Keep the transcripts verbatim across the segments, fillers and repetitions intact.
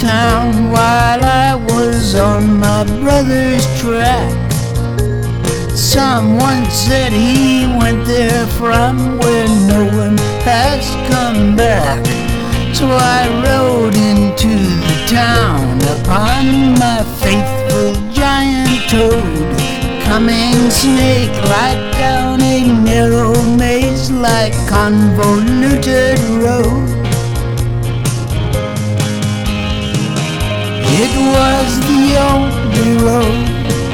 town while I was on my brother's track. Someone said he went there from where no one has come back. So I rode into the town upon my faithful giant toad, coming snake-like down a narrow maze-like convoluted road. It was the only road.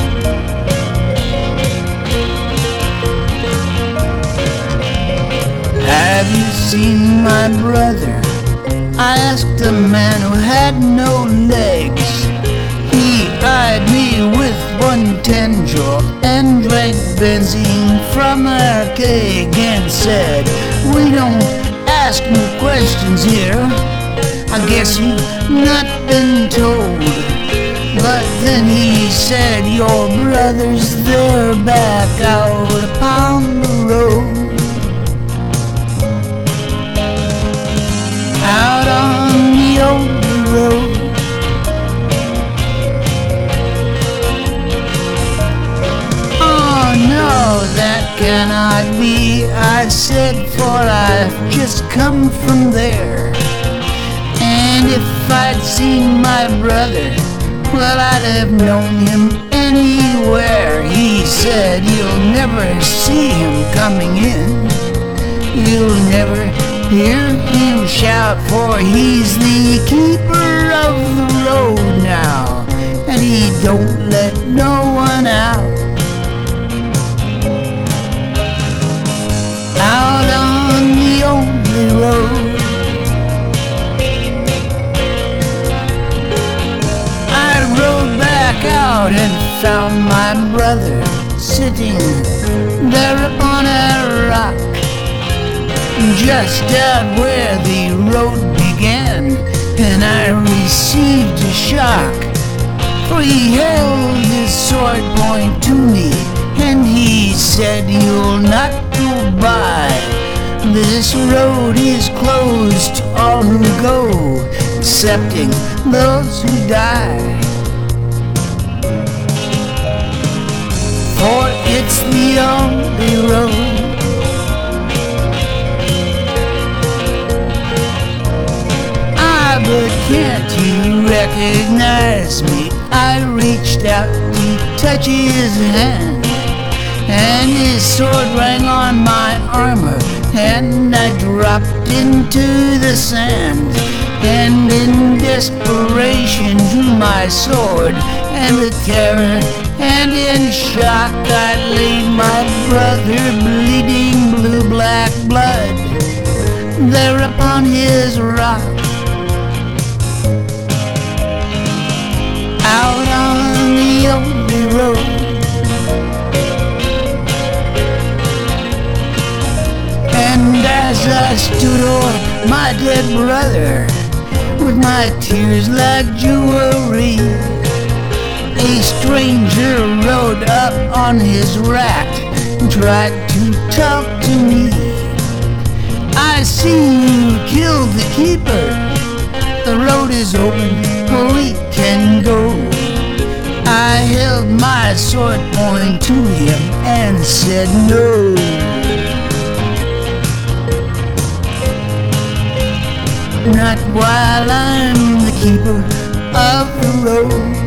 Have you seen my brother? I asked a man who had no legs. He eyed me with one tendril and drank benzene from a keg and said, "We don't ask no questions here. I guess you've not been told." But then he said, "Your brother's there back out upon the road." Out on the old road. "Oh no, that cannot be," I said, "for I've just come from there. And if I'd seen my brother, well, I'd have known him anywhere." He said, "You'll never see him coming in. You'll never hear him shout, for he's the keeper of the road now, and he don't let no one out." Out on the only road. I rode back out and found my brother sitting there upon a rock, just out where the road began, and I received a shock, for he held his sword point to me, and he said, "You'll not go by. This road is closed to all who go, excepting those who die. For it's the only road." But can't you recognize me? I reached out to touch his hand, and his sword rang on my armor, and I dropped into the sand, and in desperation drew my sword, and with terror and in shock I laid my brother bleeding blue-black blood there upon his rock. Out on the only road. And as I stood o'er my dead brother, with my tears like jewelry, a stranger rode up on his rat and tried to talk to me. "I see you killed the keeper. The road is open, we can go." I held my sword point to him and said no. Not while I'm the keeper of the road.